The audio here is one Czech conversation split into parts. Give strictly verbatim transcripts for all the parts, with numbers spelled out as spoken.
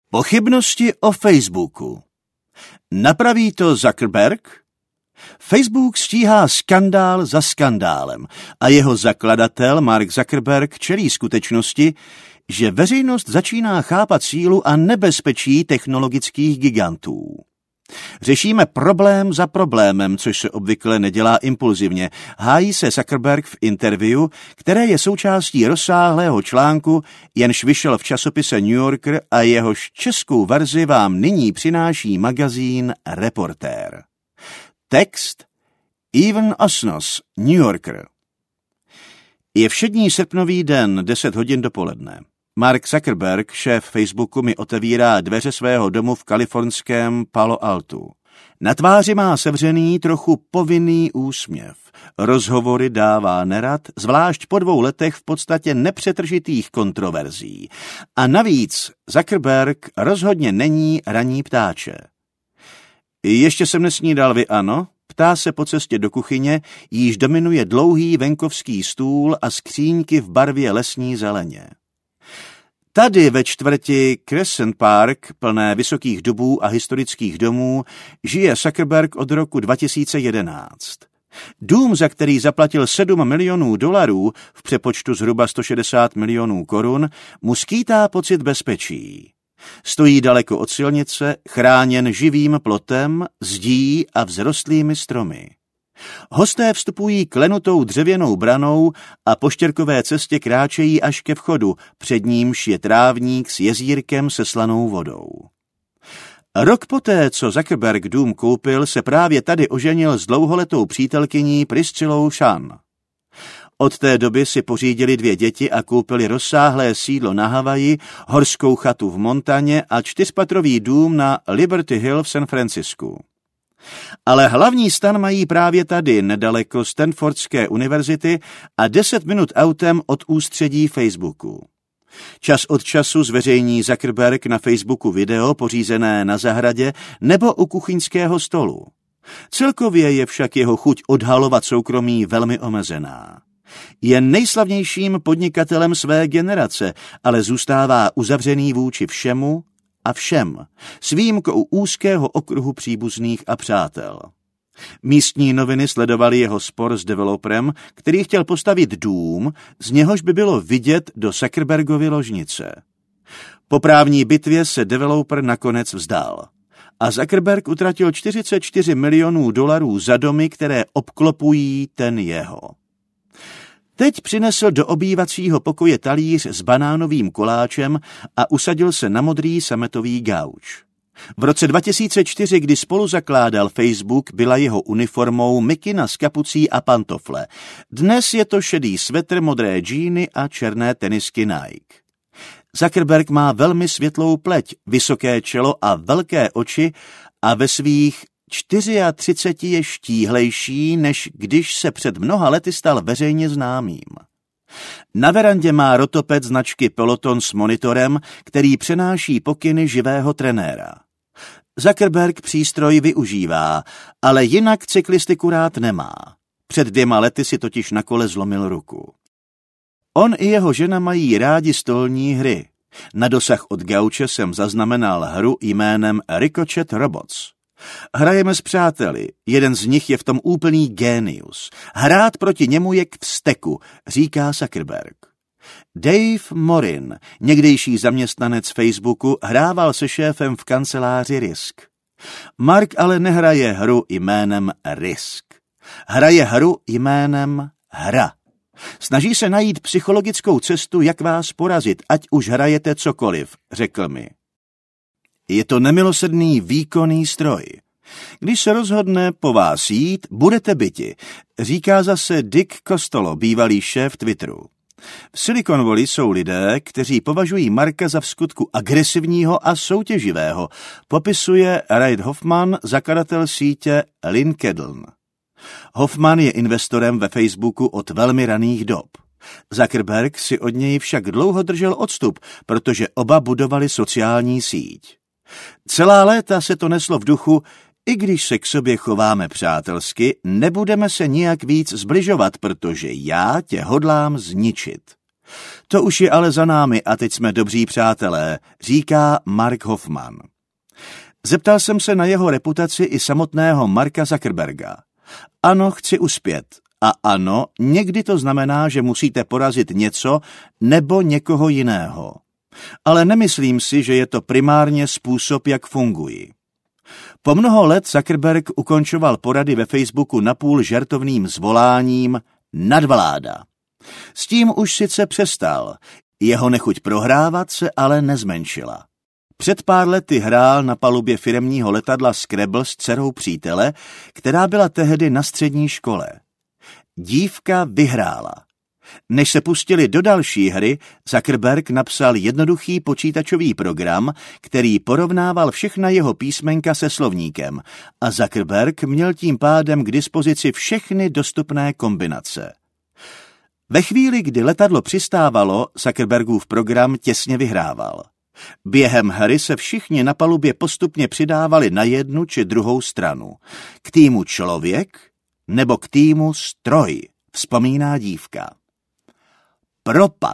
Pochybnosti o Facebooku. Napraví to Zuckerberg? Facebook stíhá skandál za skandálem a jeho zakladatel Mark Zuckerberg čelí skutečnosti, že veřejnost začíná chápat sílu a nebezpečí technologických gigantů. Řešíme problém za problémem, což se obvykle nedělá impulzivně. Hájí se Zuckerberg v interview, které je součástí rozsáhlého článku, jenž vyšel v časopise New Yorker a jehož českou verzi vám nyní přináší magazín Reportér. Text Ivan Osnos, New Yorker. Je všední srpnový den, deset hodin dopoledne. Mark Zuckerberg, šéf Facebooku, mi otevírá dveře svého domu v kalifornském Palo Altu. Na tváři má sevřený, trochu povinný úsměv. Rozhovory dává nerad, zvlášť po dvou letech v podstatě nepřetržitých kontroverzí. A navíc Zuckerberg rozhodně není ranní ptáče. Ještě jsem nesnídal, vy ano? Ptá se po cestě do kuchyně, jíž dominuje dlouhý venkovský stůl a skříňky v barvě lesní zeleně. Tady ve čtvrti Crescent Park, plné vysokých dubů a historických domů, žije Zuckerberg od roku dva tisíce jedenáct. Dům, za který zaplatil sedm milionů dolarů, v přepočtu zhruba sto šedesát milionů korun, mu skýtá pocit bezpečí. Stojí daleko od silnice, chráněn živým plotem, zdí a vzrostlými stromy. Hosté vstupují klenutou dřevěnou branou a po štěrkové cestě kráčejí až ke vchodu, před nímž je trávník s jezírkem se slanou vodou. Rok poté, co Zuckerberg dům koupil, se právě tady oženil s dlouholetou přítelkyní Priscillou Chan. Od té doby si pořídili dvě děti a koupili rozsáhlé sídlo na Havaji, horskou chatu v Montaně a čtyřpatrový dům na Liberty Hill v San Francisku. Ale hlavní stan mají právě tady, nedaleko Stanfordské univerzity a deset minut autem od ústředí Facebooku. Čas od času zveřejní Zuckerberg na Facebooku video pořízené na zahradě nebo u kuchyňského stolu. Celkově je však jeho chuť odhalovat soukromí velmi omezená. Je nejslavnějším podnikatelem své generace, ale zůstává uzavřený vůči všemu a všem, s výjimkou úzkého okruhu příbuzných a přátel. Místní noviny sledovaly jeho spor s developerem, který chtěl postavit dům, z něhož by bylo vidět do Zuckerbergovy ložnice. Po právní bitvě se developer nakonec vzdal a Zuckerberg utratil čtyřicet čtyři milionů dolarů za domy, které obklopují ten jeho. Teď přinesl do obývacího pokoje talíř s banánovým koláčem a usadil se na modrý sametový gauč. V roce dva tisíce čtyři, kdy spolu zakládal Facebook, byla jeho uniformou mikina s kapucí a pantofle. Dnes je to šedý svetr, modré džíny a černé tenisky Nike. Zuckerberg má velmi světlou pleť, vysoké čelo a velké oči a ve svých třiceti čtyři je štíhlejší, než když se před mnoha lety stal veřejně známým. Na verandě má rotoped značky Peloton s monitorem, který přenáší pokyny živého trenéra. Zuckerberg přístroj využívá, ale jinak cyklistiku rád nemá. Před dvěma lety si totiž na kole zlomil ruku. On i jeho žena mají rádi stolní hry. Na dosah od gauče jsem zaznamenal hru jménem Ricochet Robots. Hrajeme s přáteli, jeden z nich je v tom úplný génius. Hrát proti němu je k vzteku, říká Zuckerberg. Dave Morin, někdejší zaměstnanec Facebooku, hrával se šéfem v kanceláři Risk. Mark ale nehraje hru jménem Risk. Hraje hru jménem Hra. Snaží se najít psychologickou cestu, jak vás porazit, ať už hrajete cokoliv, řekl mi. Je to nemilosrdný výkonný stroj. Když se rozhodne po vás jít, budete byti, říká zase Dick Costolo, bývalý šéf Twitteru. V Silicon Valley jsou lidé, kteří považují Marka za vskutku agresivního a soutěživého, popisuje Reid Hoffman, zakladatel sítě LinkedIn. Hoffman je investorem ve Facebooku od velmi raných dob. Zuckerberg si od něj však dlouho držel odstup, protože oba budovali sociální síť. Celá léta se to neslo v duchu, i když se k sobě chováme přátelsky, nebudeme se nijak víc zbližovat, protože já tě hodlám zničit. To už je ale za námi a teď jsme dobří přátelé, říká Mark Hoffman. Zeptal jsem se na jeho reputaci i samotného Marka Zuckerberga. Ano, chci uspět. A ano, někdy to znamená, že musíte porazit něco nebo někoho jiného. Ale nemyslím si, že je to primárně způsob, jak funguji. Po mnoho let Zuckerberg ukončoval porady ve Facebooku napůl žertovným zvoláním nadvláda. S tím už sice přestal, jeho nechuť prohrávat se ale nezmenšila. Před pár lety hrál na palubě firemního letadla Scrabble s dcerou přítele, která byla tehdy na střední škole. Dívka vyhrála. Než se pustili do další hry, Zuckerberg napsal jednoduchý počítačový program, který porovnával všechna jeho písmenka se slovníkem a Zuckerberg měl tím pádem k dispozici všechny dostupné kombinace. Ve chvíli, kdy letadlo přistávalo, Zuckerbergův program těsně vyhrával. Během hry se všichni na palubě postupně přidávali na jednu či druhou stranu. K týmu člověk nebo k týmu stroj, vzpomíná dívka. Propad.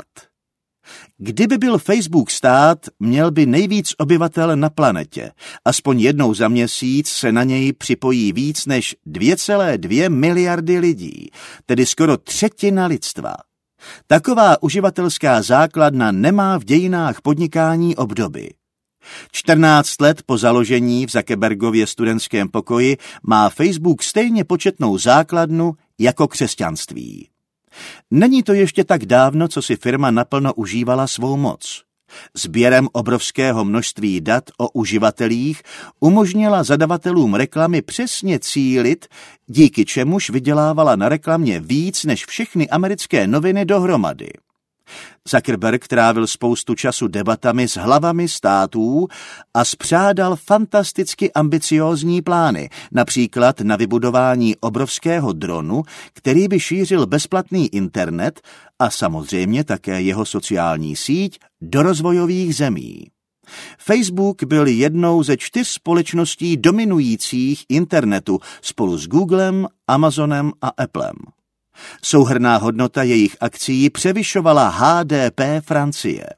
Kdyby byl Facebook stát, měl by nejvíc obyvatel na planetě. Aspoň jednou za měsíc se na něj připojí víc než dvě celé dvě miliardy lidí, tedy skoro třetina lidstva. Taková uživatelská základna nemá v dějinách podnikání obdoby. čtrnáct let po založení v Zuckerbergově studentském pokoji má Facebook stejně početnou základnu jako křesťanství. Není to ještě tak dávno, co si firma naplno užívala svou moc. Sběrem obrovského množství dat o uživatelích umožnila zadavatelům reklamy přesně cílit, díky čemuž vydělávala na reklamě víc než všechny americké noviny dohromady. Zuckerberg trávil spoustu času debatami s hlavami států a spřádal fantasticky ambiciózní plány, například na vybudování obrovského dronu, který by šířil bezplatný internet a samozřejmě také jeho sociální síť do rozvojových zemí. Facebook byl jednou ze čtyř společností dominujících internetu spolu s Googlem, Amazonem a Applem. Souhrnná hodnota jejich akcií převyšovala H D P Francie.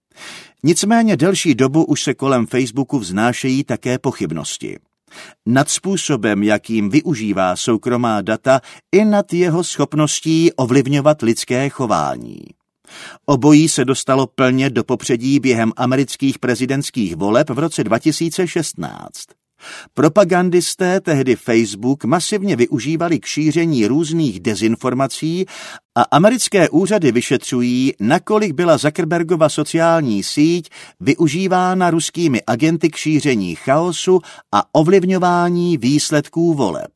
Nicméně delší dobu už se kolem Facebooku vznášejí také pochybnosti. Nad způsobem, jakým využívá soukromá data, i nad jeho schopností ovlivňovat lidské chování. Obojí se dostalo plně do popředí během amerických prezidentských voleb v roce dva tisíce šestnáct. Propagandisté tehdy Facebook masivně využívali k šíření různých dezinformací a americké úřady vyšetřují, nakolik byla Zuckerbergova sociální síť využívána ruskými agenty k šíření chaosu a ovlivňování výsledků voleb.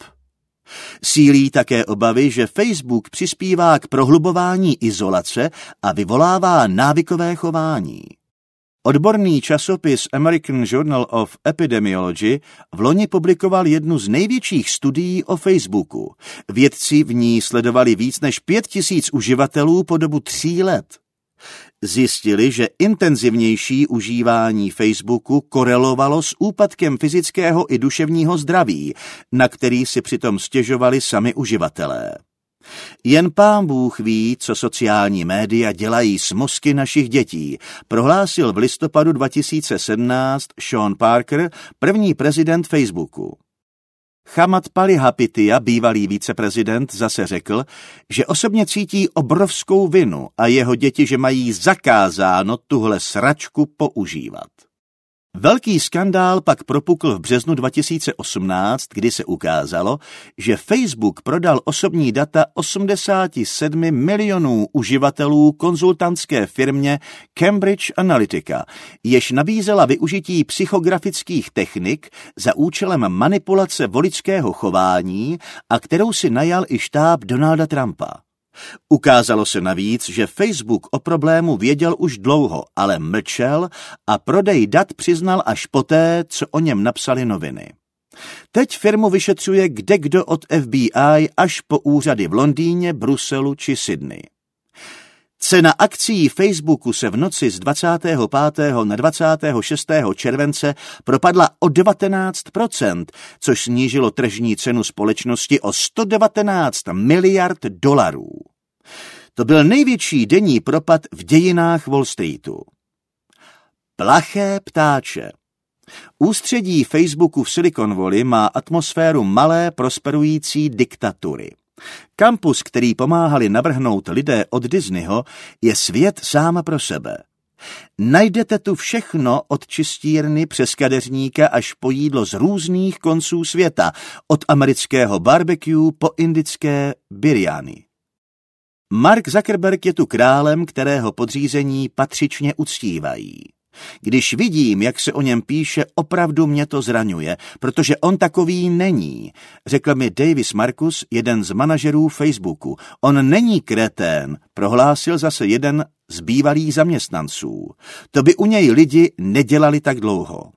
Sílí také obavy, že Facebook přispívá k prohlubování izolace a vyvolává návykové chování. Odborný časopis American Journal of Epidemiology v loni publikoval jednu z největších studií o Facebooku. Vědci v ní sledovali víc než pět tisíc uživatelů po dobu tří let. Zjistili, že intenzivnější užívání Facebooku korelovalo s úpadkem fyzického i duševního zdraví, na který si přitom stěžovali sami uživatelé. Jen Pán Bůh ví, co sociální média dělají s mozky našich dětí, prohlásil v listopadu dva tisíce sedmnáct Sean Parker, první prezident Facebooku. Chamath Palihapitiya, bývalý viceprezident, zase řekl, že osobně cítí obrovskou vinu a jeho děti, že mají zakázáno tuhle sračku používat. Velký skandál pak propukl v březnu dva tisíce osmnáct, kdy se ukázalo, že Facebook prodal osobní data osmdesáti sedmi milionů uživatelů konzultantské firmě Cambridge Analytica, jež nabízela využití psychografických technik za účelem manipulace voličského chování a kterou si najal i štáb Donalda Trumpa. Ukázalo se navíc, že Facebook o problému věděl už dlouho, ale mlčel a prodej dat přiznal až poté, co o něm napsali noviny. Teď firmu vyšetřuje kdekdo od F B I až po úřady v Londýně, Bruselu či Sydney. Cena akcií Facebooku se v noci z dvacátého pátého na dvacátého šestého července propadla o devatenáct procent, což snížilo tržní cenu společnosti o sto devatenáct miliard dolarů. To byl největší denní propad v dějinách Wall Streetu. Plaché ptáče. Ústředí Facebooku v Silicon Valley má atmosféru malé prosperující diktatury. Kampus, který pomáhali navrhnout lidé od Disneyho, je svět sám pro sebe. Najdete tu všechno od čistírny přes kadeřníka až po jídlo z různých konců světa, od amerického barbecue po indické biryány. Mark Zuckerberg je tu králem, kterého podřízení patřičně uctívají. Když vidím, jak se o něm píše, opravdu mě to zraňuje, protože on takový není, řekl mi Davis Marcus, jeden z manažerů Facebooku. On není kretén, prohlásil zase jeden z bývalých zaměstnanců. To by u něj lidi nedělali tak dlouho.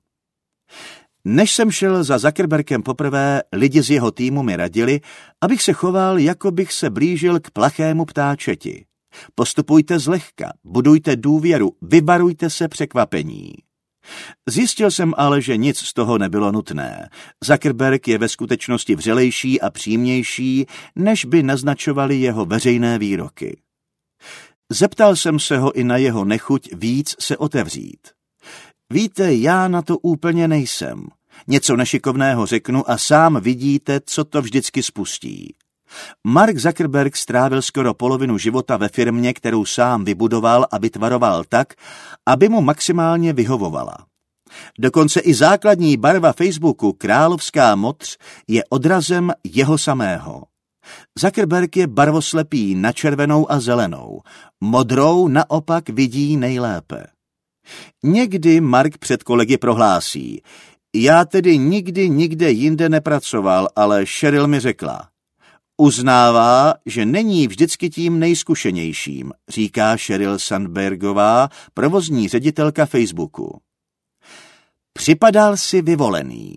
Než jsem šel za Zuckerbergem poprvé, lidi z jeho týmu mi radili, abych se choval, jako bych se blížil k plachému ptáčeti. Postupujte zlehka, budujte důvěru, vyvarujte se překvapení. Zjistil jsem ale, že nic z toho nebylo nutné. Zuckerberg je ve skutečnosti vřelejší a přímější, než by naznačovaly jeho veřejné výroky. Zeptal jsem se ho i na jeho nechuť víc se otevřít. Víte, já na to úplně nejsem. Něco nešikovného řeknu a sám vidíte, co to vždycky spustí. Mark Zuckerberg strávil skoro polovinu života ve firmě, kterou sám vybudoval a vytvaroval tak, aby mu maximálně vyhovovala. Dokonce i základní barva Facebooku, královská modř, je odrazem jeho samého. Zuckerberg je barvoslepý na červenou a zelenou. Modrou naopak vidí nejlépe. Někdy Mark před kolegy prohlásí: já tedy nikdy nikde jinde nepracoval, ale Sheryl mi řekla. Uznává, že není vždycky tím nejzkušenějším, říká Sheryl Sandbergová, provozní ředitelka Facebooku. Připadal si vyvolený.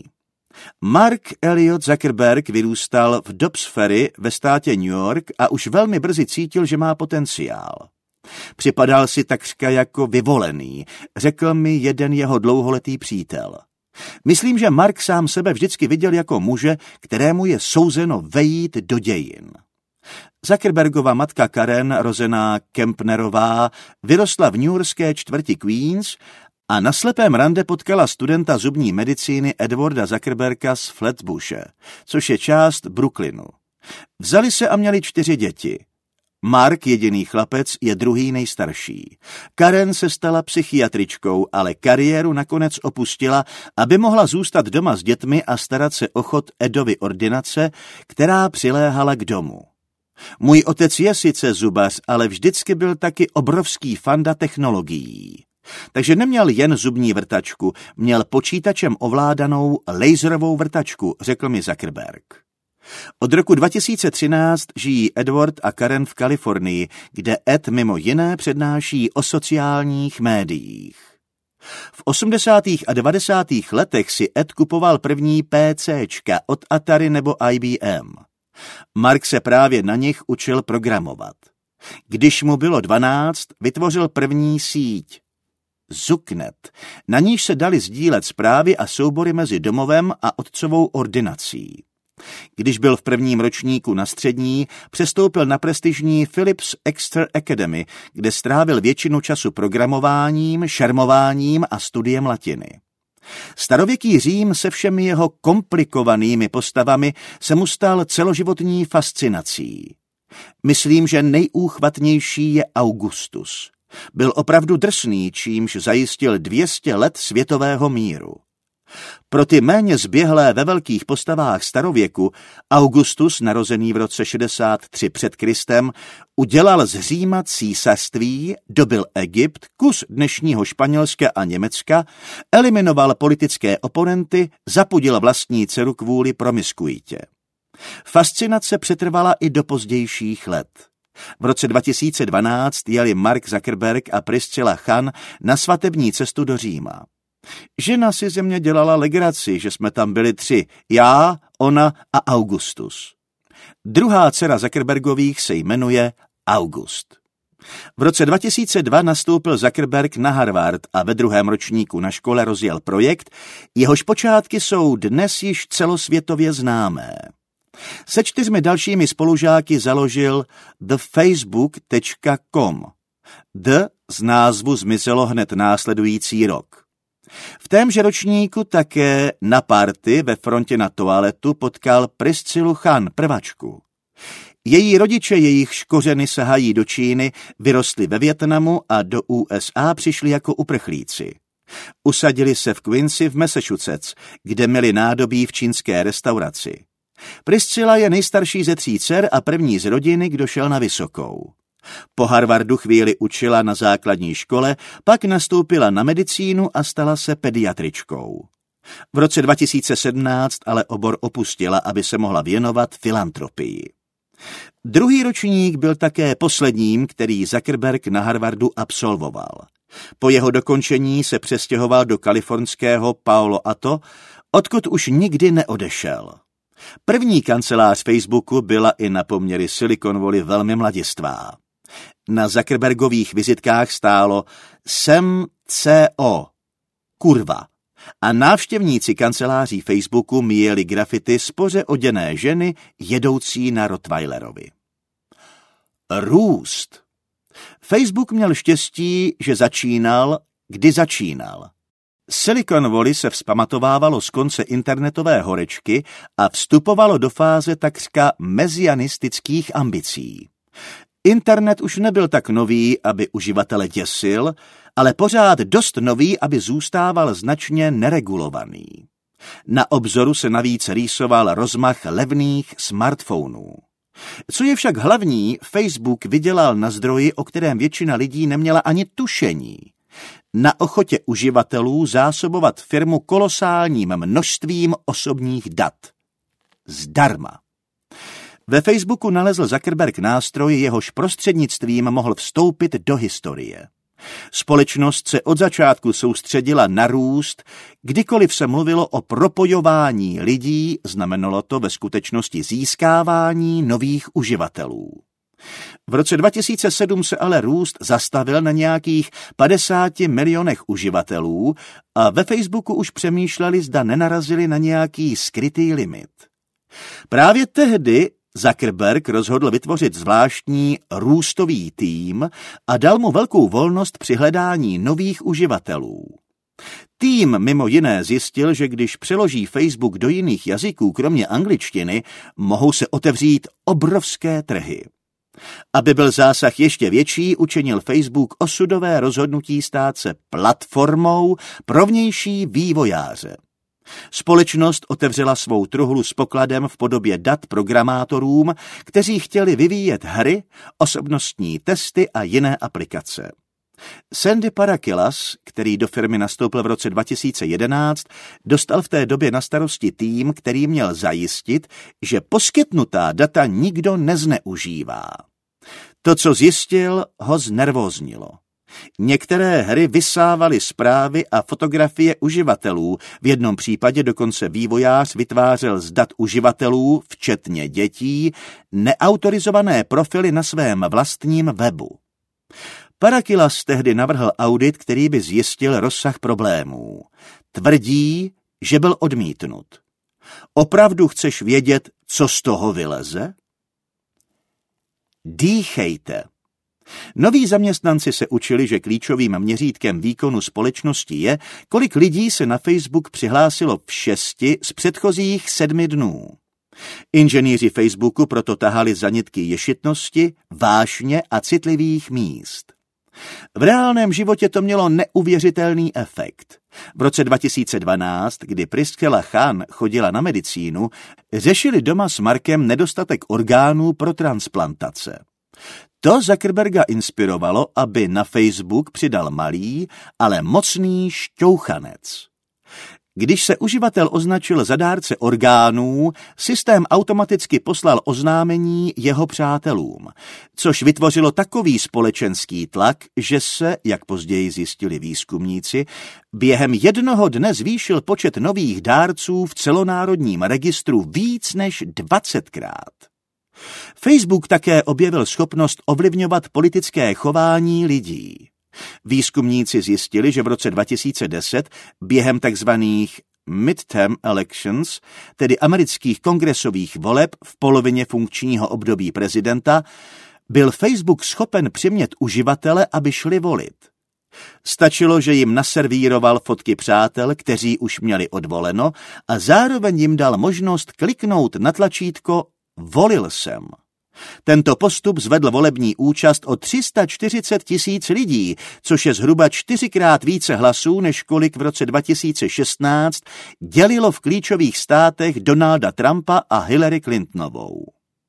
Mark Elliot Zuckerberg vyrůstal v Dobbs Ferry ve státě New York a už velmi brzy cítil, že má potenciál. Připadal si takřka jako vyvolený, řekl mi jeden jeho dlouholetý přítel. Myslím, že Mark sám sebe vždycky viděl jako muže, kterému je souzeno vejít do dějin. Zuckerbergova matka Karen, rozená Kempnerová, vyrostla v newyorské čtvrti Queens a na slepém rande potkala studenta zubní medicíny Edwarda Zuckerberga z Flatbushe, což je část Brooklynu. Vzali se a měli čtyři děti. Mark, jediný chlapec, je druhý nejstarší. Karen se stala psychiatričkou, ale kariéru nakonec opustila, aby mohla zůstat doma s dětmi a starat se o chod Edovy ordinace, která přiléhala k domu. Můj otec je sice zubař, ale vždycky byl taky obrovský fanda technologií. Takže neměl jen zubní vrtačku, měl počítačem ovládanou laserovou vrtačku, řekl mi Zuckerberg. Od roku dva tisíce třináct žijí Edward a Karen v Kalifornii, kde Ed mimo jiné přednáší o sociálních médiích. V osmdesátých a devadesátých letech si Ed kupoval první PCčka od Atari nebo I B M. Mark se právě na nich učil programovat. Když mu bylo dvanáct, vytvořil první síť Zucknet, na níž se dali sdílet zprávy a soubory mezi domovem a otcovou ordinací. Když byl v prvním ročníku na střední, přestoupil na prestižní Philips Exeter Academy, kde strávil většinu času programováním, šermováním a studiem latiny. Starověký Řím se všemi jeho komplikovanými postavami se mu stal celoživotní fascinací. Myslím, že nejúchvatnější je Augustus. Byl opravdu drsný, čímž zajistil dvě stě let světového míru. Pro ty méně zběhlé ve velkých postavách starověku Augustus, narozený v roce šedesát tři před Kristem, udělal z Říma císařství, dobyl Egypt, kus dnešního Španělska a Německa, eliminoval politické oponenty, zapudil vlastní dceru kvůli promiskuitě. Fascinace přetrvala i do pozdějších let. V roce dva tisíce dvanáct jeli Mark Zuckerberg a Priscilla Chan na svatební cestu do Říma. Žena si ze mě dělala legraci, že jsme tam byli tři, já, ona a Augustus. Druhá dcera Zuckerbergových se jmenuje August. V roce dva tisíce dva nastoupil Zuckerberg na Harvard a ve druhém ročníku na škole rozjel projekt, jehož počátky jsou dnes již celosvětově známé. Se čtyřmi dalšími spolužáky založil the facebook tečka com. The z názvu zmizelo hned následující rok. V témže ročníku také na party ve frontě na toaletu potkal Priscilu Chan, prvačku. Její rodiče, jejichž kořeny sahají do Číny, vyrostli ve Vietnamu a do U S A přišli jako uprchlíci. Usadili se v Quincy v Massachusetts, kde měli nádobí v čínské restauraci. Priscila je nejstarší ze tří dcer a první z rodiny, kdo šel na vysokou. Po Harvardu chvíli učila na základní škole, pak nastoupila na medicínu a stala se pediatričkou. V roce dva tisíce sedmnáct ale obor opustila, aby se mohla věnovat filantropii. Druhý ročník byl také posledním, který Zuckerberg na Harvardu absolvoval. Po jeho dokončení se přestěhoval do kalifornského Palo Alto, odkud už nikdy neodešel. První kancelář Facebooku byla i na poměry Silicon Valley velmi mladistvá. Na Zuckerbergových vizitkách stálo S E M C O, kurva, a návštěvníci kanceláří Facebooku míjeli grafity spoře oděné ženy jedoucí na Rottweilerovi. Růst. Facebook měl štěstí, že začínal, kdy začínal. Silicon Valley se vzpamatovávalo z konce internetové horečky a vstupovalo do fáze takřka mezianistických ambicí. Internet už nebyl tak nový, aby uživatele děsil, ale pořád dost nový, aby zůstával značně neregulovaný. Na obzoru se navíc rýsoval rozmach levných smartphonů. Co je však hlavní, Facebook vydělal na zdroji, o kterém většina lidí neměla ani tušení. Na ochotě uživatelů zásobovat firmu kolosálním množstvím osobních dat. Zdarma. Ve Facebooku nalezl Zuckerberg nástroj, jehož prostřednictvím mohl vstoupit do historie. Společnost se od začátku soustředila na růst, kdykoliv se mluvilo o propojování lidí, znamenalo to ve skutečnosti získávání nových uživatelů. V roce dva tisíce sedm se ale růst zastavil na nějakých padesáti milionech uživatelů a ve Facebooku už přemýšleli, zda nenarazili na nějaký skrytý limit. Právě tehdy Zuckerberg rozhodl vytvořit zvláštní růstový tým a dal mu velkou volnost při hledání nových uživatelů. Tým mimo jiné zjistil, že když přeloží Facebook do jiných jazyků, kromě angličtiny, mohou se otevřít obrovské trhy. Aby byl zásah ještě větší, učinil Facebook osudové rozhodnutí stát se platformou pro vnější vývojáře. Společnost otevřela svou truhlu s pokladem v podobě dat programátorům, kteří chtěli vyvíjet hry, osobnostní testy a jiné aplikace. Sandy Parakilas, který do firmy nastoupil v roce dva tisíce jedenáct, dostal v té době na starosti tým, který měl zajistit, že poskytnutá data nikdo nezneužívá. To, co zjistil, ho znervóznilo. Některé hry vysávaly zprávy a fotografie uživatelů, v jednom případě dokonce vývojář vytvářel z dat uživatelů, včetně dětí, neautorizované profily na svém vlastním webu. Parakilas tehdy navrhl audit, který by zjistil rozsah problémů. Tvrdí, že byl odmítnut. Opravdu chceš vědět, co z toho vyleze? Dýchejte. Noví zaměstnanci se učili, že klíčovým měřítkem výkonu společnosti je, kolik lidí se na Facebook přihlásilo v šesti z předchozích sedmi dnů. Inženýři Facebooku proto tahali za nitky ješitnosti, vášně a citlivých míst. V reálném životě to mělo neuvěřitelný efekt. V roce dva tisíce dvanáct, kdy Priscila Chan chodila na medicínu, řešili doma s Markem nedostatek orgánů pro transplantace. To Zuckerberga inspirovalo, aby na Facebook přidal malý, ale mocný šťouchanec. Když se uživatel označil za dárce orgánů, systém automaticky poslal oznámení jeho přátelům, což vytvořilo takový společenský tlak, že se, jak později zjistili výzkumníci, během jednoho dne zvýšil počet nových dárců v celonárodním registru víc než dvacetkrát. Facebook také objevil schopnost ovlivňovat politické chování lidí. Výzkumníci zjistili, že v roce dva tisíce deset během takzvaných midterm elections, tedy amerických kongresových voleb v polovině funkčního období prezidenta, byl Facebook schopen přimět uživatele, aby šli volit. Stačilo, že jim naservíroval fotky přátel, kteří už měli odvoleno, a zároveň jim dal možnost kliknout na tlačítko Volil jsem. Tento postup zvedl volební účast o tři sta čtyřicet tisíc lidí, což je zhruba čtyřikrát více hlasů, než kolik v roce dva tisíce šestnáct dělilo v klíčových státech Donalda Trumpa a Hillary Clintonovou.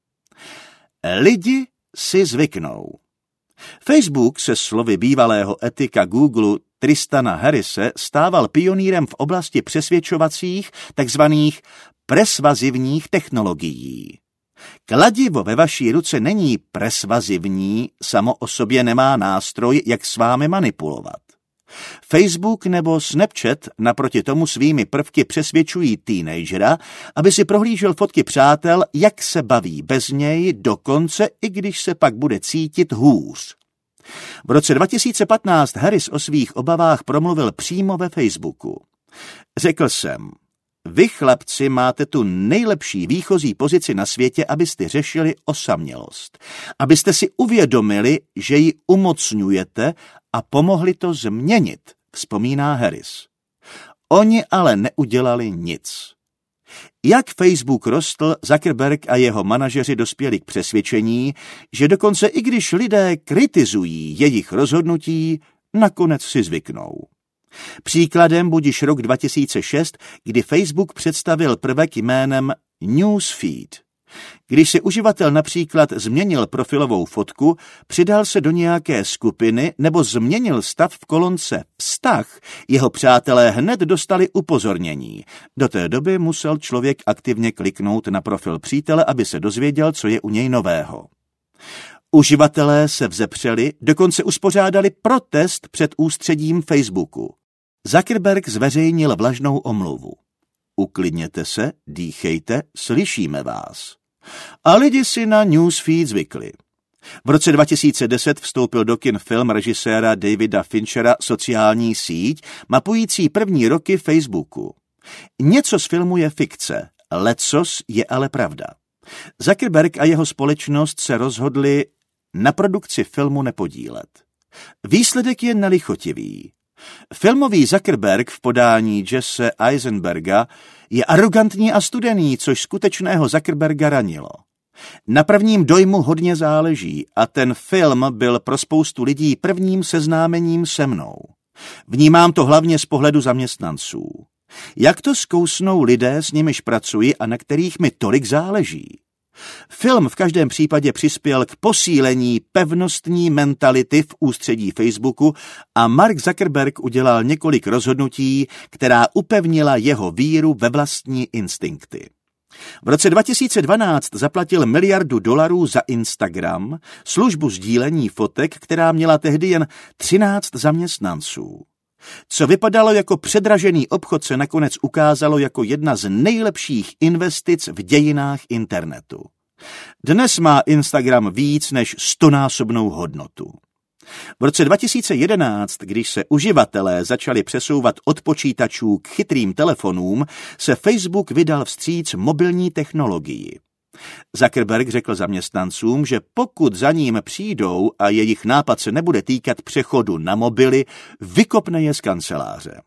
Lidi si zvyknou. Facebook se slovy bývalého etika Google Tristana Harrise stával pionýrem v oblasti přesvědčovacích, takzvaných persvazivních technologií. Kladivo ve vaší ruce není persvazivní, samo o sobě nemá nástroj, jak s vámi manipulovat. Facebook nebo Snapchat naproti tomu svými prvky přesvědčují teenagera, aby si prohlížel fotky přátel, jak se baví bez něj, dokonce i když se pak bude cítit hůř. V roce dva tisíce patnáct Harris o svých obavách promluvil přímo ve Facebooku. Řekl jsem, vy chlapci máte tu nejlepší výchozí pozici na světě, abyste řešili osamělost. Abyste si uvědomili, že ji umocňujete a pomohli to změnit, vzpomíná Harris. Oni ale neudělali nic. Jak Facebook rostl, Zuckerberg a jeho manažeři dospěli k přesvědčení, že dokonce i když lidé kritizují jejich rozhodnutí, nakonec si zvyknou. Příkladem budiž rok dva tisíce šest, kdy Facebook představil prvek jménem Newsfeed. Když si uživatel například změnil profilovou fotku, přidal se do nějaké skupiny nebo změnil stav v kolonce Vztah, jeho přátelé hned dostali upozornění. Do té doby musel člověk aktivně kliknout na profil přítele, aby se dozvěděl, co je u něj nového. Uživatelé se vzepřeli, dokonce uspořádali protest před ústředím Facebooku. Zuckerberg zveřejnil vlažnou omluvu. Uklidněte se, dýchejte, slyšíme vás. A lidi si na Newsfeed zvykli. V roce dva tisíce deset vstoupil do kin film režiséra Davida Finchera Sociální síť, mapující první roky Facebooku. Něco z filmu je fikce, lecos je ale pravda. Zuckerberg a jeho společnost se rozhodli na produkci filmu nepodílet. Výsledek je nelichotivý. Filmový Zuckerberg v podání Jesse Eisenberga je arrogantní a studený, což skutečného Zuckerberga ranilo. Na prvním dojmu hodně záleží a ten film byl pro spoustu lidí prvním seznámením se mnou. Vnímám to hlavně z pohledu zaměstnanců. Jak to zkousnou lidé, s nimiž pracuji a na kterých mi tolik záleží? Film v každém případě přispěl k posílení pevnostní mentality v ústředí Facebooku a Mark Zuckerberg udělal několik rozhodnutí, která upevnila jeho víru ve vlastní instinkty. V roce dva tisíce dvanáct zaplatil miliardu dolarů za Instagram, službu sdílení fotek, která měla tehdy jen třináct zaměstnanců. Co vypadalo jako předražený obchod, se nakonec ukázalo jako jedna z nejlepších investic v dějinách internetu. Dnes má Instagram víc než stonásobnou hodnotu. V roce dva tisíce jedenáct, když se uživatelé začali přesouvat od počítačů k chytrým telefonům, se Facebook vydal vstříc mobilní technologii. Zuckerberg řekl zaměstnancům, že pokud za ním přijdou a jejich nápad se nebude týkat přechodu na mobily, vykopne je z kanceláře.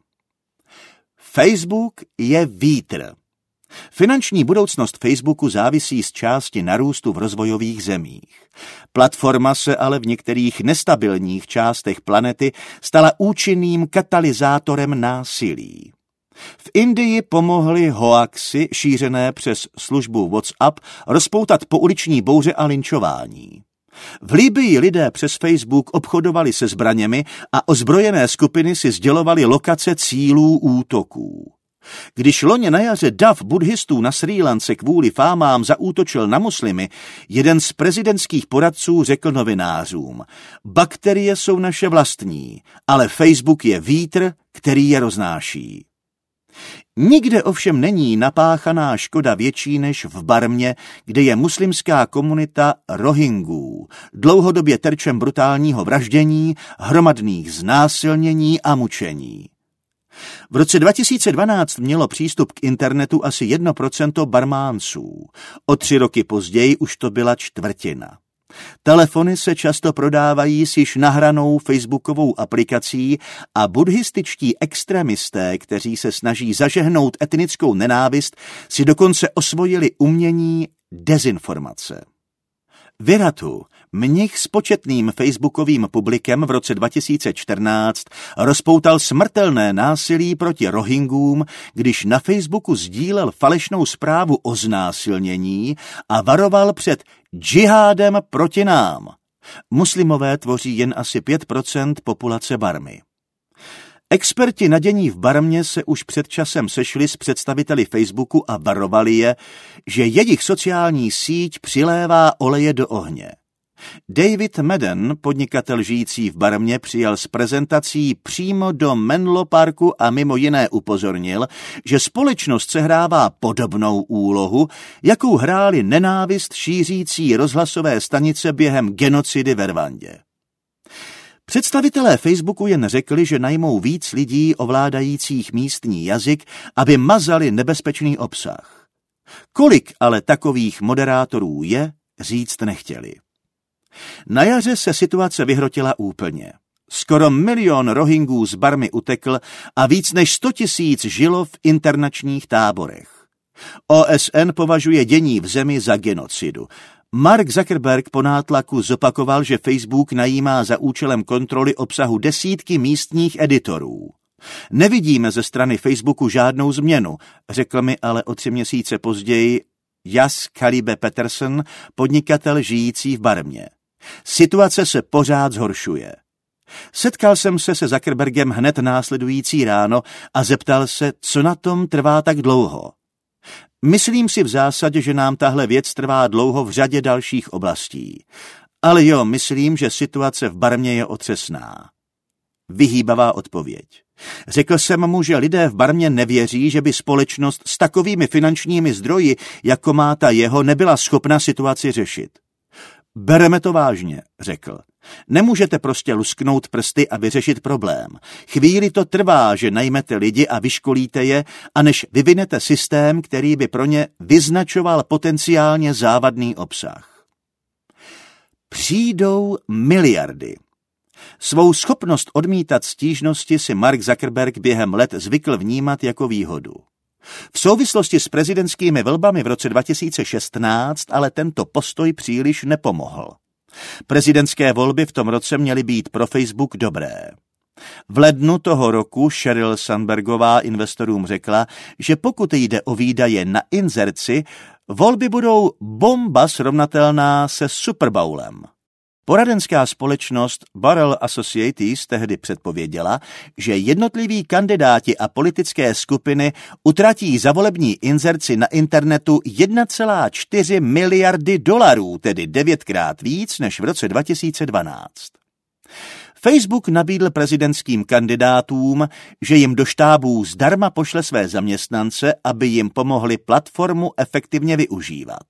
Facebook je vítr. Finanční budoucnost Facebooku závisí z části na růstu v rozvojových zemích. Platforma se ale v některých nestabilních částech planety stala účinným katalyzátorem násilí. V Indii pomohly hoaxy šířené přes službu WhatsApp rozpoutat pouliční bouře a linčování. V Libyi lidé přes Facebook obchodovali se zbraněmi a ozbrojené skupiny si sdělovaly lokace cílů útoků. Když loni na jaře dav buddhistů na Srí Lance kvůli fámám zaútočil na muslimy, jeden z prezidentských poradců řekl novinářům: bakterie jsou naše vlastní, ale Facebook je vítr, který je roznáší. Nikde ovšem není napáchaná škoda větší než v Barmě, kde je muslimská komunita Rohingů, dlouhodobě terčem brutálního vraždění, hromadných znásilnění a mučení. V roce dva tisíce dvanáct mělo přístup k internetu asi jedno procento barmánců. O tři roky později už to byla čtvrtina. Telefony se často prodávají s již nahranou facebookovou aplikací a buddhističtí extremisté, kteří se snaží zažehnout etnickou nenávist, si dokonce osvojili umění dezinformace. Viratu, mnich s početným facebookovým publikem, v roce dva tisíce čtrnáct rozpoutal smrtelné násilí proti Rohingům, když na Facebooku sdílel falešnou zprávu o znásilnění a varoval před džihádem proti nám. Muslimové tvoří jen asi pět procent populace Barmy. Experti na dění v Barmě se už před časem sešli s představiteli Facebooku a varovali je, že jejich sociální síť přilévá oleje do ohně. David Madden, podnikatel žijící v Barmě, přijel s prezentací přímo do Menlo Parku a mimo jiné upozornil, že společnost sehrává podobnou úlohu, jakou hrály nenávist šířící rozhlasové stanice během genocidy ve Rwandě. Představitelé Facebooku jen řekli, že najmou víc lidí ovládajících místní jazyk, aby mazali nebezpečný obsah. Kolik ale takových moderátorů je, říct nechtěli. Na jaře se situace vyhrotila úplně. Skoro milion Rohingů z Barmy utekl a víc než sto tisíc žilo v internačních táborech. O S N považuje dění v zemi za genocidu. Mark Zuckerberg po nátlaku zopakoval, že Facebook najímá za účelem kontroly obsahu desítky místních editorů. Nevidíme ze strany Facebooku žádnou změnu, řekl mi ale o tři měsíce později Jas Kalibe Peterson, podnikatel žijící v Barmě. Situace se pořád zhoršuje. Setkal jsem se se Zuckerbergem hned následující ráno a zeptal se, co na tom trvá tak dlouho. Myslím si v zásadě, že nám tahle věc trvá dlouho v řadě dalších oblastí. Ale jo, myslím, že situace v Barmě je otřesná. Vyhýbavá odpověď. Řekl jsem mu, že lidé v Barmě nevěří, že by společnost s takovými finančními zdroji, jako má ta jeho, nebyla schopna situaci řešit. Bereme to vážně, řekl. Nemůžete prostě lusknout prsty a vyřešit problém. Chvíli to trvá, že najmete lidi a vyškolíte je, a než vyvinete systém, který by pro ně vyznačoval potenciálně závadný obsah. Přijdou miliardy. Svou schopnost odmítat stížnosti si Mark Zuckerberg během let zvykl vnímat jako výhodu. V souvislosti s prezidentskými volbami v roce dva tisíce šestnáct ale tento postoj příliš nepomohl. Prezidentské volby v tom roce měly být pro Facebook dobré. V lednu toho roku Sheryl Sandbergová investorům řekla, že pokud jde o výdaje na inzerci, volby budou bomba srovnatelná se Super Bowlem. Poradenská společnost Barrel Associates tehdy předpověděla, že jednotliví kandidáti a politické skupiny utratí za volební inzerci na internetu jedna celá čtyři miliardy dolarů, tedy devětkrát víc než v roce dva tisíce dvanáct. Facebook nabídl prezidentským kandidátům, že jim do štábů zdarma pošle své zaměstnance, aby jim pomohli platformu efektivně využívat.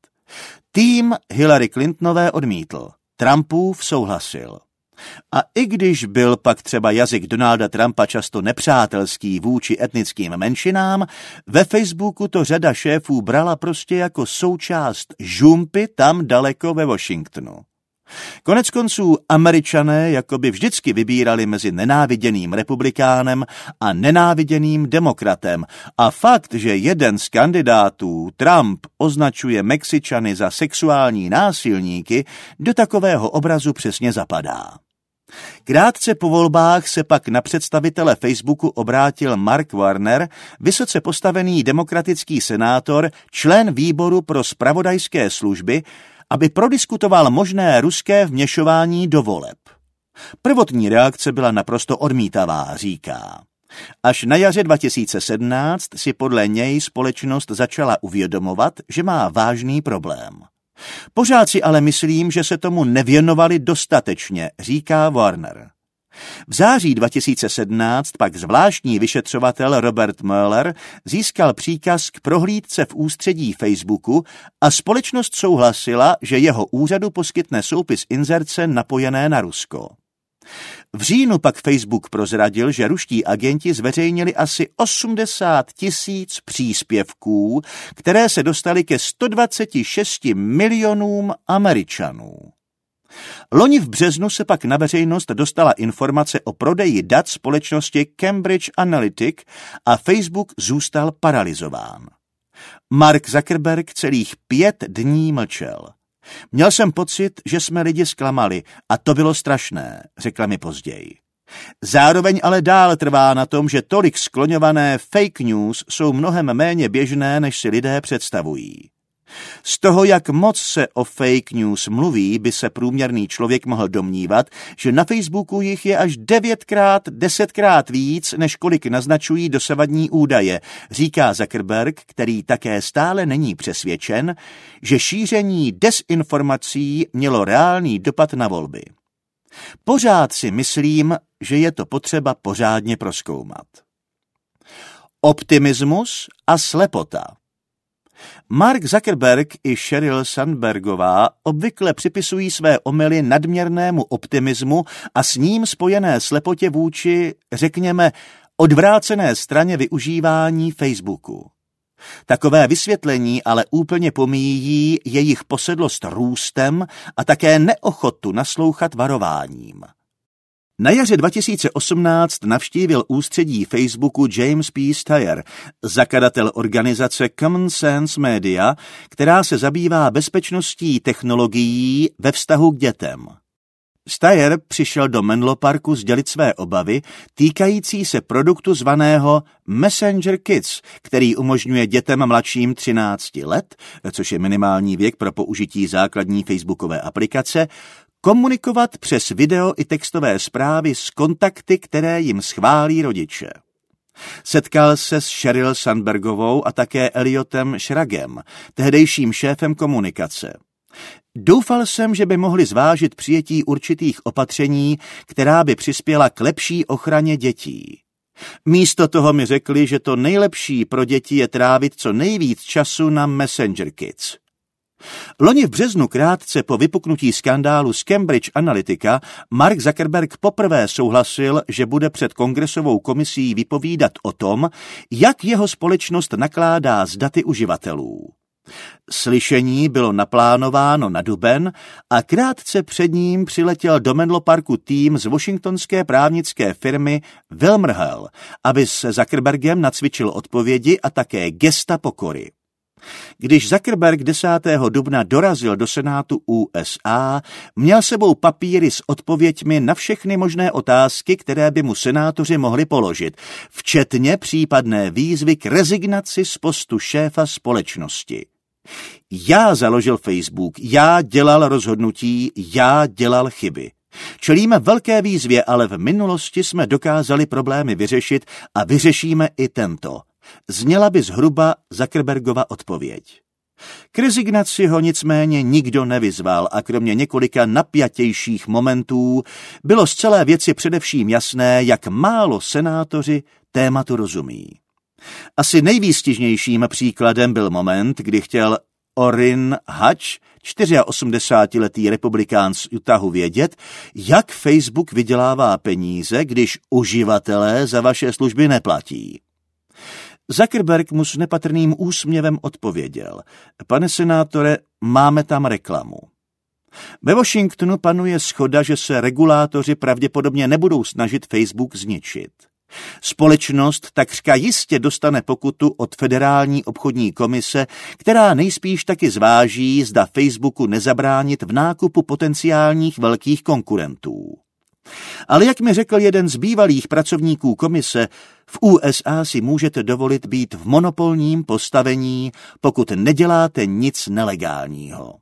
Tým Hillary Clintonové odmítl. Trumpův souhlasil. A i když byl pak třeba jazyk Donalda Trumpa často nepřátelský vůči etnickým menšinám, ve Facebooku to řada šéfů brala prostě jako součást žumpy tam daleko ve Washingtonu. Koneckonců Američané jakoby vždycky vybírali mezi nenáviděným republikánem a nenáviděným demokratem a fakt, že jeden z kandidátů, Trump, označuje Mexičany za sexuální násilníky, do takového obrazu přesně zapadá. Krátce po volbách se pak na představitele Facebooku obrátil Mark Warner, vysoce postavený demokratický senátor, člen výboru pro zpravodajské služby, aby prodiskutoval možné ruské vměšování do voleb. Prvotní reakce byla naprosto odmítavá, říká. Až na jaře dva tisíce sedmnáct si podle něj společnost začala uvědomovat, že má vážný problém. Pořád si ale myslím, že se tomu nevěnovali dostatečně, říká Warner. V září dva tisíce sedmnáct pak zvláštní vyšetřovatel Robert Mueller získal příkaz k prohlídce v ústředí Facebooku a společnost souhlasila, že jeho úřadu poskytne soupis inzerce napojené na Rusko. V říjnu pak Facebook prozradil, že ruští agenti zveřejnili asi osmdesát tisíc příspěvků, které se dostaly ke sto dvacet šest milionům Američanů. Loni v březnu se pak na veřejnost dostala informace o prodeji dat společnosti Cambridge Analytica a Facebook zůstal paralyzován. Mark Zuckerberg celých pět dní mlčel. Měl jsem pocit, že jsme lidi zklamali a to bylo strašné, řekla mi později. Zároveň ale dál trvá na tom, že tolik skloňované fake news jsou mnohem méně běžné, než si lidé představují. Z toho, jak moc se o fake news mluví, by se průměrný člověk mohl domnívat, že na Facebooku jich je až devětkrát, desetkrát víc, než kolik naznačují dosavadní údaje, říká Zuckerberg, který také stále není přesvědčen, že šíření desinformací mělo reálný dopad na volby. Pořád si myslím, že je to potřeba pořádně prozkoumat. Optimismus a slepota. Mark Zuckerberg i Sheryl Sandbergová obvykle připisují své omyly nadměrnému optimismu a s ním spojené slepotě vůči, řekněme, odvrácené straně využívání Facebooku. Takové vysvětlení ale úplně pomíjí jejich posedlost růstem a také neochotu naslouchat varováním. Na jaře dva tisíce osmnáct navštívil ústředí Facebooku James P. Steyer, zakladatel organizace Common Sense Media, která se zabývá bezpečností technologií ve vztahu k dětem. Steyer přišel do Menlo Parku sdělit své obavy týkající se produktu zvaného Messenger Kids, který umožňuje dětem mladším třinácti let, což je minimální věk pro použití základní facebookové aplikace, komunikovat přes video i textové zprávy s kontakty, které jim schválí rodiče. Setkal se s Sheryl Sandbergovou a také Eliotem Schragem, tehdejším šéfem komunikace. Doufal jsem, že by mohli zvážit přijetí určitých opatření, která by přispěla k lepší ochraně dětí. Místo toho mi řekli, že to nejlepší pro děti je trávit co nejvíc času na Messenger Kids. Loni v březnu krátce po vypuknutí skandálu z Cambridge Analytica Mark Zuckerberg poprvé souhlasil, že bude před kongresovou komisí vypovídat o tom, jak jeho společnost nakládá s daty uživatelů. Slyšení bylo naplánováno na duben a krátce před ním přiletěl do Menlo Parku tým z washingtonské právnické firmy Wilmer-Hell, aby se Zuckerbergem nacvičil odpovědi a také gesta pokory. Když Zuckerberg desátého dubna dorazil do Senátu U S A, měl sebou papíry s odpověďmi na všechny možné otázky, které by mu senátoři mohli položit, včetně případné výzvy k rezignaci z postu šéfa společnosti. Já založil Facebook, já dělal rozhodnutí, já dělal chyby. Čelíme velké výzvě, ale v minulosti jsme dokázali problémy vyřešit a vyřešíme i tento. Zněla by zhruba Zuckerbergova odpověď. K rezignaci ho nicméně nikdo nevyzval a kromě několika napjatějších momentů bylo z celé věci především jasné, jak málo senátoři tématu rozumí. Asi nejvýstižnějším příkladem byl moment, kdy chtěl Orrin Hatch, osmdesátičtyřletý republikán z Utahu, vědět, jak Facebook vydělává peníze, když uživatelé za vaše služby neplatí. Zuckerberg mu s nepatrným úsměvem odpověděl: Pane senátore, máme tam reklamu. Ve Washingtonu panuje shoda, že se regulátoři pravděpodobně nebudou snažit Facebook zničit. Společnost takřka jistě dostane pokutu od Federální obchodní komise, která nejspíš taky zváží, zda Facebooku nezabránit v nákupu potenciálních velkých konkurentů. Ale jak mi řekl jeden z bývalých pracovníků komise, v U S A si můžete dovolit být v monopolním postavení, pokud neděláte nic nelegálního.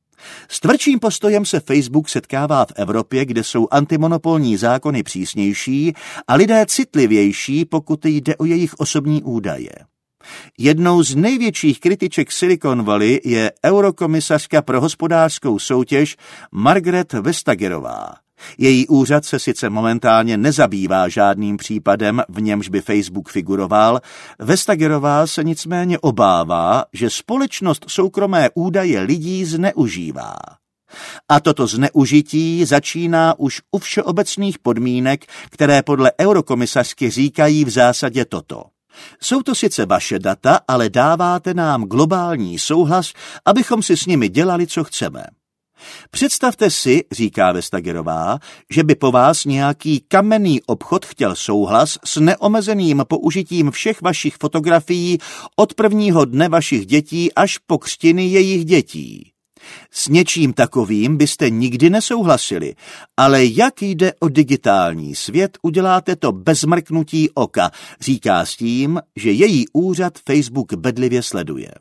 S tvrdším postojem se Facebook setkává v Evropě, kde jsou antimonopolní zákony přísnější a lidé citlivější, pokud jde o jejich osobní údaje. Jednou z největších kritiček Silicon Valley je eurokomisařka pro hospodářskou soutěž Margaret Vestagerová. Její úřad se sice momentálně nezabývá žádným případem, v němž by Facebook figuroval, Vestagerová se nicméně obává, že společnost soukromé údaje lidí zneužívá. A toto zneužití začíná už u všeobecných podmínek, které podle eurokomisařky říkají v zásadě toto. Jsou to sice vaše data, ale dáváte nám globální souhlas, abychom si s nimi dělali, co chceme. Představte si, říká Vestagerová, že by po vás nějaký kamenný obchod chtěl souhlas s neomezeným použitím všech vašich fotografií od prvního dne vašich dětí až po křtiny jejich dětí. S něčím takovým byste nikdy nesouhlasili, ale jak jde o digitální svět, uděláte to bez mrknutí oka, říká s tím, že její úřad Facebook bedlivě sleduje.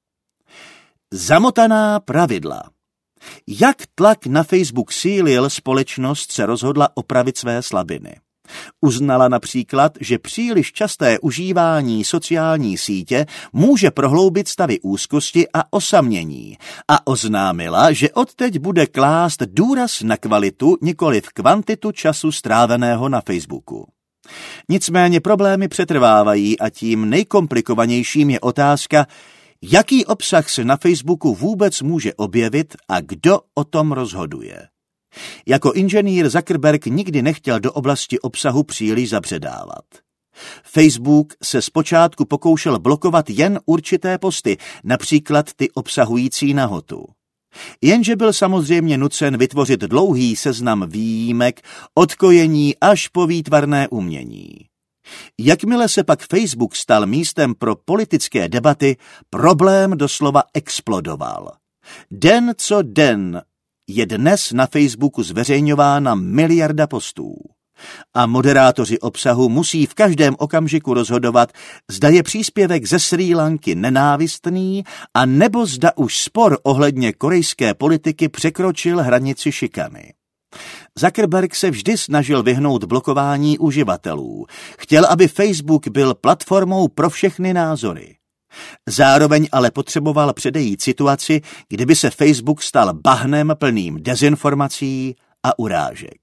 Zamotaná pravidla. Jak tlak na Facebook sílil, společnost se rozhodla opravit své slabiny. Uznala například, že příliš časté užívání sociální sítě může prohloubit stavy úzkosti a osamění a oznámila, že odteď bude klást důraz na kvalitu, nikoliv kvantitu času stráveného na Facebooku. Nicméně problémy přetrvávají a tím nejkomplikovanějším je otázka, jaký obsah se na Facebooku vůbec může objevit a kdo o tom rozhoduje. Jako inženýr Zuckerberg nikdy nechtěl do oblasti obsahu příliš zabředávat. Facebook se zpočátku pokoušel blokovat jen určité posty, například ty obsahující nahotu. Jenže byl samozřejmě nucen vytvořit dlouhý seznam výjimek, od kojení až po výtvarné umění. Jakmile se pak Facebook stal místem pro politické debaty, problém doslova explodoval. Den co den je dnes na Facebooku zveřejňována miliarda postů. A moderátoři obsahu musí v každém okamžiku rozhodovat, zda je příspěvek ze Srí Lanky nenávistný a nebo zda už spor ohledně korejské politiky překročil hranici šikany. Zuckerberg se vždy snažil vyhnout blokování uživatelů. Chtěl, aby Facebook byl platformou pro všechny názory. Zároveň ale potřeboval předejít situaci, kdyby se Facebook stal bahnem plným dezinformací a urážek.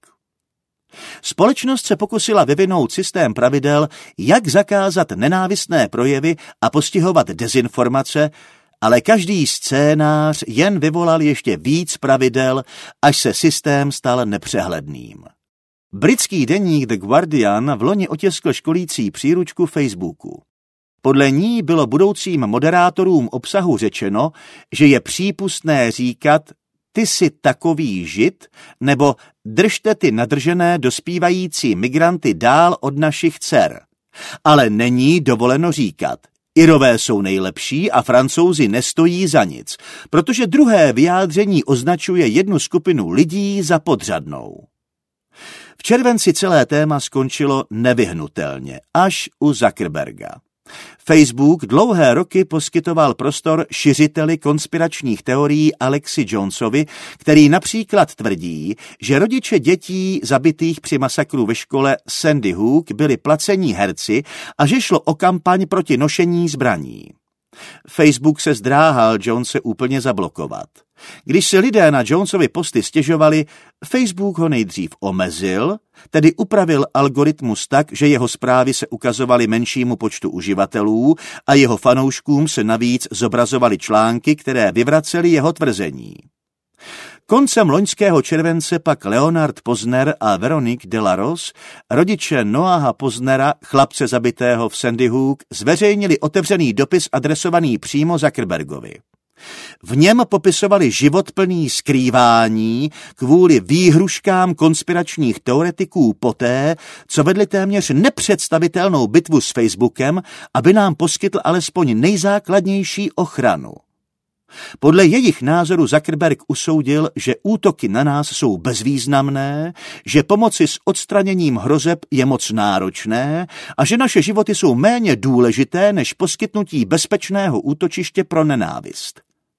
Společnost se pokusila vyvinout systém pravidel, jak zakázat nenávistné projevy a postihovat dezinformace, ale každý scénář jen vyvolal ještě víc pravidel, až se systém stal nepřehledným. Britský deník The Guardian vloni otiskl školící příručku Facebooku. Podle ní bylo budoucím moderátorům obsahu řečeno, že je přípustné říkat ty jsi takový žid, nebo držte ty nadržené dospívající migranty dál od našich dcer. Ale není dovoleno říkat, Irové jsou nejlepší a Francouzi nestojí za nic, protože druhé vyjádření označuje jednu skupinu lidí za podřadnou. V červenci celé téma skončilo nevyhnutelně, až u Zuckerberga. Facebook dlouhé roky poskytoval prostor šiřiteli konspiračních teorií Alexi Jonesovi, který například tvrdí, že rodiče dětí zabitých při masakru ve škole Sandy Hook byli placení herci a že šlo o kampaň proti nošení zbraní. Facebook se zdráhal Jonese úplně zablokovat. Když se lidé na Jonesovi posty stěžovali, Facebook ho nejdřív omezil, tedy upravil algoritmus tak, že jeho zprávy se ukazovaly menšímu počtu uživatelů a jeho fanouškům se navíc zobrazovaly články, které vyvracely jeho tvrzení. Koncem loňského července pak Leonard Posner a Veronique Delarose, rodiče Noaha Posnera, chlapce zabitého v Sandy Hook, zveřejnili otevřený dopis adresovaný přímo Zuckerbergovi. V něm popisovali život plný skrývání kvůli výhruškám konspiračních teoretiků poté, co vedli téměř nepředstavitelnou bitvu s Facebookem, aby nám poskytl alespoň nejzákladnější ochranu. Podle jejich názoru Zuckerberg usoudil, že útoky na nás jsou bezvýznamné, že pomoci s odstraněním hrozeb je moc náročné a že naše životy jsou méně důležité než poskytnutí bezpečného útočiště pro nenávist.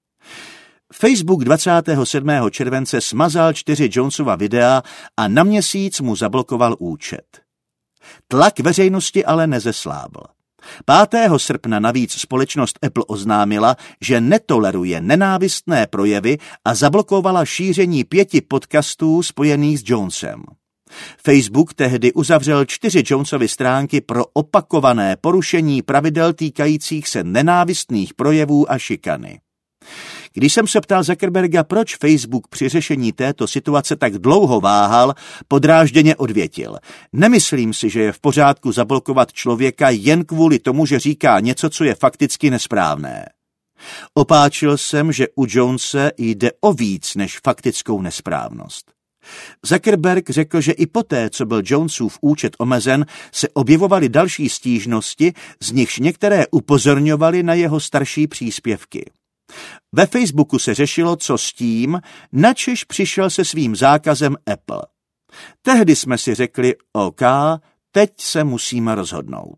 Facebook dvacátého sedmého července smazal čtyři Jonesova videa a na měsíc mu zablokoval účet. Tlak veřejnosti ale nezeslábl. pátého srpna navíc společnost Apple oznámila, že netoleruje nenávistné projevy a zablokovala šíření pěti podcastů spojených s Jonesem. Facebook tehdy uzavřel čtyři Jonesovy stránky pro opakované porušení pravidel týkajících se nenávistných projevů a šikany. Když jsem se ptal Zuckerberga, proč Facebook při řešení této situace tak dlouho váhal, podrážděně odvětil. Nemyslím si, že je v pořádku zablokovat člověka jen kvůli tomu, že říká něco, co je fakticky nesprávné. Opáčil jsem, že u Jonese jde o víc než faktickou nesprávnost. Zuckerberg řekl, že i poté, co byl Jonesův účet omezen, se objevovaly další stížnosti, z nichž některé upozorňovaly na jeho starší příspěvky. Ve Facebooku se řešilo, co s tím, načež přišel se svým zákazem Apple. Tehdy jsme si řekli, OK, teď se musíme rozhodnout.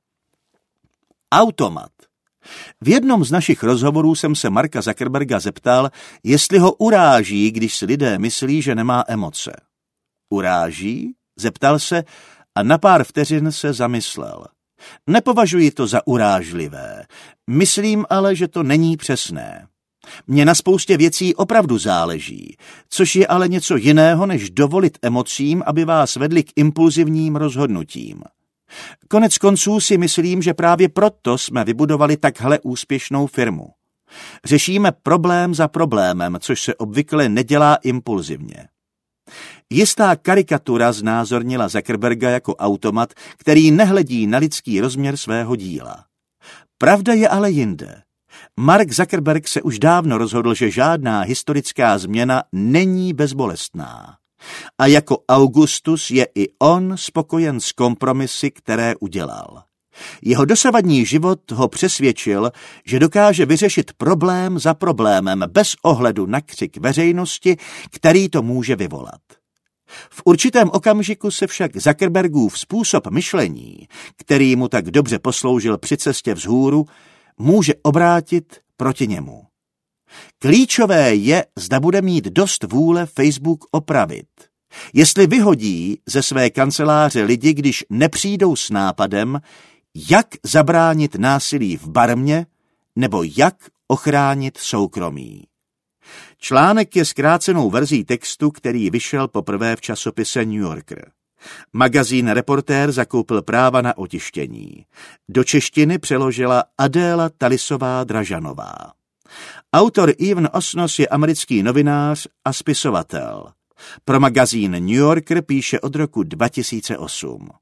Automat. V jednom z našich rozhovorů jsem se Marka Zuckerberga zeptal, jestli ho uráží, když si lidé myslí, že nemá emoce. Uráží? Zeptal se a na pár vteřin se zamyslel. Nepovažuji to za urážlivé. Myslím ale, že to není přesné. Mně na spoustě věcí opravdu záleží, což je ale něco jiného, než dovolit emocím, aby vás vedli k impulzivním rozhodnutím. Konec konců si myslím, že právě proto jsme vybudovali takhle úspěšnou firmu. Řešíme problém za problémem, což se obvykle nedělá impulzivně. Jistá karikatura znázornila Zuckerberga jako automat, který nehledí na lidský rozměr svého díla. Pravda je ale jinde. Mark Zuckerberg se už dávno rozhodl, že žádná historická změna není bezbolestná. A jako Augustus je i on spokojen s kompromisy, které udělal. Jeho dosavadní život ho přesvědčil, že dokáže vyřešit problém za problémem bez ohledu na křik veřejnosti, který to může vyvolat. V určitém okamžiku se však Zuckerbergův způsob myšlení, který mu tak dobře posloužil při cestě vzhůru, může obrátit proti němu. Klíčové je, zda bude mít dost vůle Facebook opravit. Jestli vyhodí ze své kanceláře lidi, když nepřijdou s nápadem, jak zabránit násilí v Barmě nebo jak ochránit soukromí. Článek je zkrácenou verzí textu, který vyšel poprvé v časopise New Yorker. Magazín Reportér zakoupil práva na otištění. Do češtiny přeložila Adéla Talisová Dražanová. Autor Evan Osnos je americký novinář a spisovatel. Pro magazín New Yorker píše od roku dva tisíce osm.